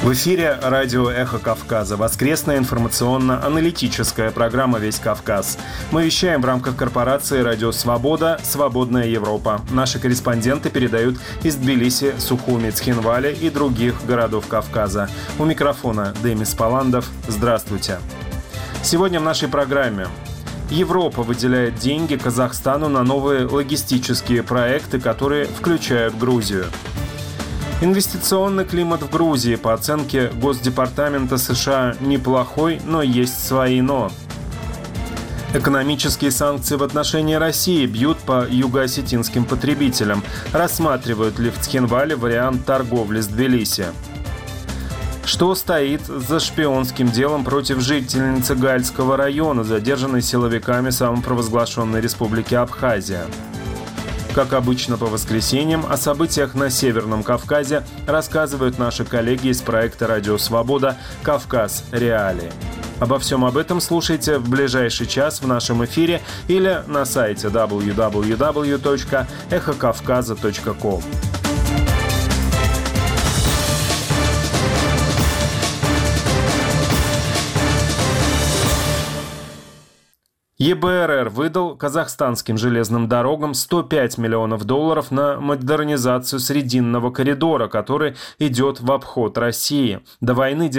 В эфире радио «Эхо Кавказа», воскресная информационно-аналитическая программа «Весь Кавказ». Мы вещаем в рамках корпорации «Радио Свобода. Свободная Европа». Наши корреспонденты передают из Тбилиси, Сухуми, Цхинвали и других городов Кавказа. У микрофона Демис Паландов. Здравствуйте. Сегодня в нашей программе. Европа выделяет деньги Казахстану на новые логистические проекты, которые включают Грузию. Инвестиционный климат в Грузии, по оценке Госдепартамента США, неплохой, но есть свои «но». Экономические санкции в отношении России бьют по юго-осетинским потребителям. Рассматривают ли в Цхинвале вариант торговли с Тбилиси? Что стоит за шпионским делом против жительницы Гальского района, задержанной силовиками самопровозглашенной республики Абхазия? Как обычно по воскресеньям, о событиях на Северном Кавказе рассказывают наши коллеги из проекта «Радио Свобода. Кавказ. Реалии». Обо всем об этом слушайте в ближайший час в нашем эфире или на сайте www.эхокавказа.ком. ЕБРР выдал казахстанским железным дорогам $105 миллионов на модернизацию Срединного коридора, который идет в обход России. До войны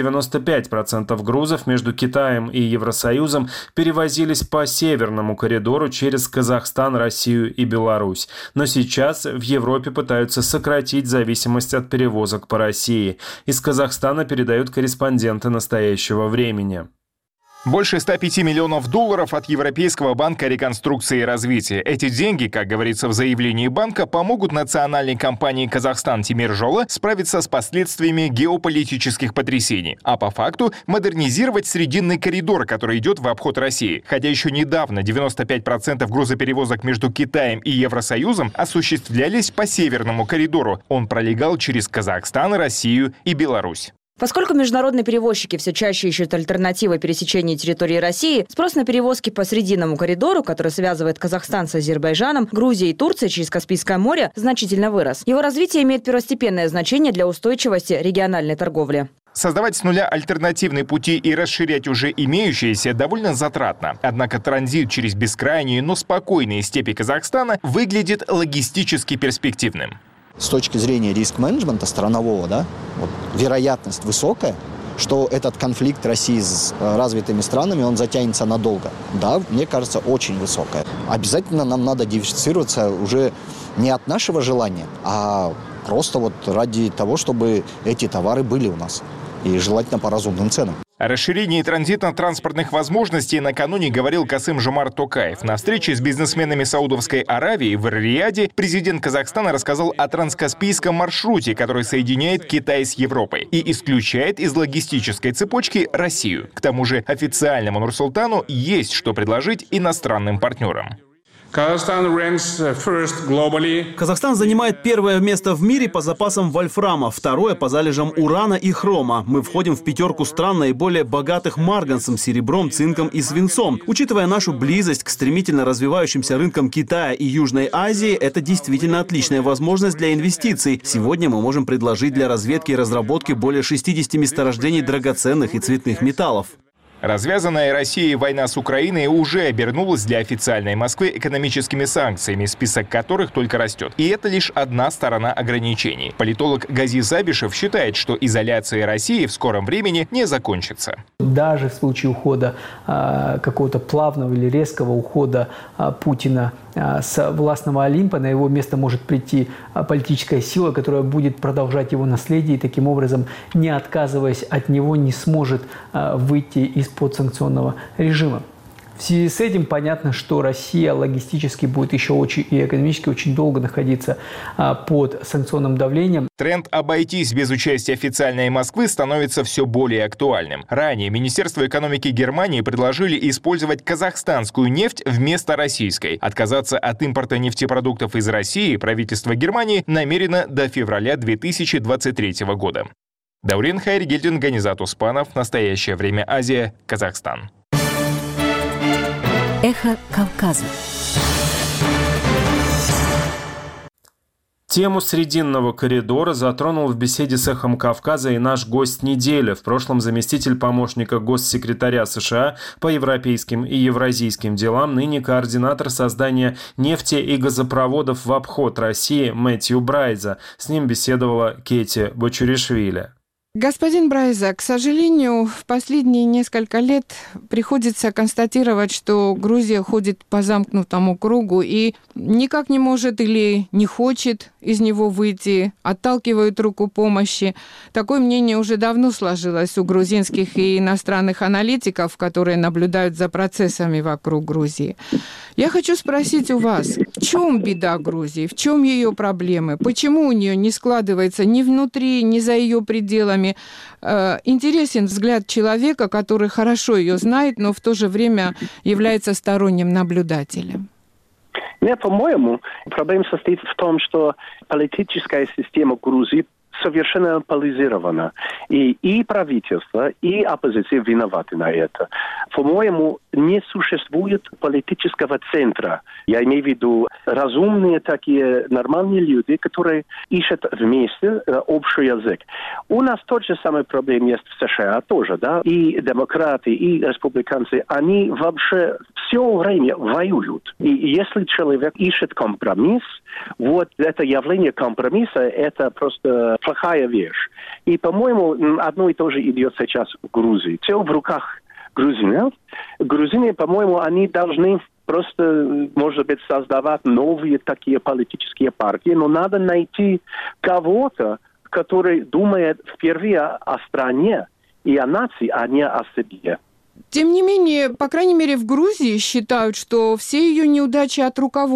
95% грузов между Китаем и Евросоюзом перевозились по Северному коридору через Казахстан, Россию и Беларусь. Но сейчас в Европе пытаются сократить зависимость от перевозок по России. Из Казахстана передают корреспонденты настоящего времени. Больше $105 миллионов от Европейского банка реконструкции и развития. Эти деньги, как говорится в заявлении банка, помогут национальной компании «Казахстан Темиржола» справиться с последствиями геополитических потрясений, а по факту модернизировать Срединный коридор, который идет в обход России. Хотя еще недавно 95% грузоперевозок между Китаем и Евросоюзом осуществлялись по Северному коридору. Он пролегал через Казахстан, Россию и Беларусь. Поскольку международные перевозчики все чаще ищут альтернативы пересечения территории России, спрос на перевозки по Срединному коридору, который связывает Казахстан с Азербайджаном, Грузией и Турцией через Каспийское море, значительно вырос. Его развитие имеет первостепенное значение для устойчивости региональной торговли. Создавать с нуля альтернативные пути и расширять уже имеющиеся довольно затратно. Однако транзит через бескрайние, но спокойные степи Казахстана выглядит логистически перспективным. С точки зрения риск-менеджмента странового, вероятность высокая, что этот конфликт России с развитыми странами, он затянется надолго. Да, мне кажется, очень высокая. Обязательно нам надо диверсифицироваться уже не от нашего желания, а просто ради того, чтобы эти товары были у нас. И желательно по разумным ценам. О расширении транзитно-транспортных возможностей накануне говорил Касым-Жомарт Токаев. На встрече с бизнесменами Саудовской Аравии в Эр-Рияде президент Казахстана рассказал о транскаспийском маршруте, который соединяет Китай с Европой и исключает из логистической цепочки Россию. К тому же официальному Нур-Султану есть что предложить иностранным партнерам. Казахстан занимает первое место в мире по запасам вольфрама, второе по залежам урана и хрома. Мы входим в 5 стран наиболее богатых марганцем, серебром, цинком и свинцом. Учитывая нашу близость к стремительно развивающимся рынкам Китая и Южной Азии, это действительно отличная возможность для инвестиций. Сегодня мы можем предложить для разведки и разработки более 60 месторождений драгоценных и цветных металлов. Развязанная Россией война с Украиной уже обернулась для официальной Москвы экономическими санкциями, список которых только растет. И это лишь одна сторона ограничений. Политолог Гази Сабишев считает, что изоляция России в скором времени не закончится. Даже в случае ухода, какого-то плавного или резкого ухода Путина с властного Олимпа, на его место может прийти политическая сила, которая будет продолжать его наследие и таким образом, не отказываясь от него, не сможет выйти из-под санкционного режима. В связи с этим понятно, что Россия логистически будет еще очень и экономически очень долго находиться под санкционным давлением. Тренд обойтись без участия официальной Москвы становится все более актуальным. Ранее Министерство экономики Германии предложили использовать казахстанскую нефть вместо российской. Отказаться от импорта нефтепродуктов из России правительство Германии намерено до февраля 2023 года. Даурен Хайргельдин, Ганизат Успанов. Настоящее время. Азия. Казахстан. Эхо Кавказа. Тему Срединного коридора затронул в беседе с «Эхом Кавказа» и наш гость недели, в прошлом заместитель помощника госсекретаря США по европейским и евразийским делам, ныне координатор создания нефти- и газопроводов в обход России Мэтью Брайза. С ним беседовала Кети Бочуришвили. Господин Брайза, к сожалению, в последние несколько лет приходится констатировать, что Грузия ходит по замкнутому кругу и никак не может или не хочет из него выйти, отталкивает руку помощи. Такое мнение уже давно сложилось у грузинских и иностранных аналитиков, которые наблюдают за процессами вокруг Грузии. Я хочу спросить у вас, в чем беда Грузии, в чем ее проблемы, почему у нее не складывается ни внутри, ни за ее пределами. Интересен взгляд человека, который хорошо ее знает, но в то же время является сторонним наблюдателем. Нет, по-моему, проблема состоит в том, что политическая система Грузии совершенно поляризирована. И правительство, и оппозиция виноваты на это. По-моему, не существует политического центра. Я имею в виду разумные такие нормальные люди, которые ищут вместе общий язык. У нас тот же самый проблем есть в США тоже, да? И демократы, и республиканцы, они вообще все время воюют. И если человек ищет компромисс, вот это явление компромисса, это просто плохая вещь. И, по-моему, одно и то же идет сейчас в Грузии. Все в руках грузинов. Грузины, по-моему, они должны просто, может быть, создавать новые такие политические партии, но надо найти кого-то, который думает впервые о стране и о нации, а не о себе. Тем не менее, по крайней мере, в Грузии считают, что все ее неудачи от руководства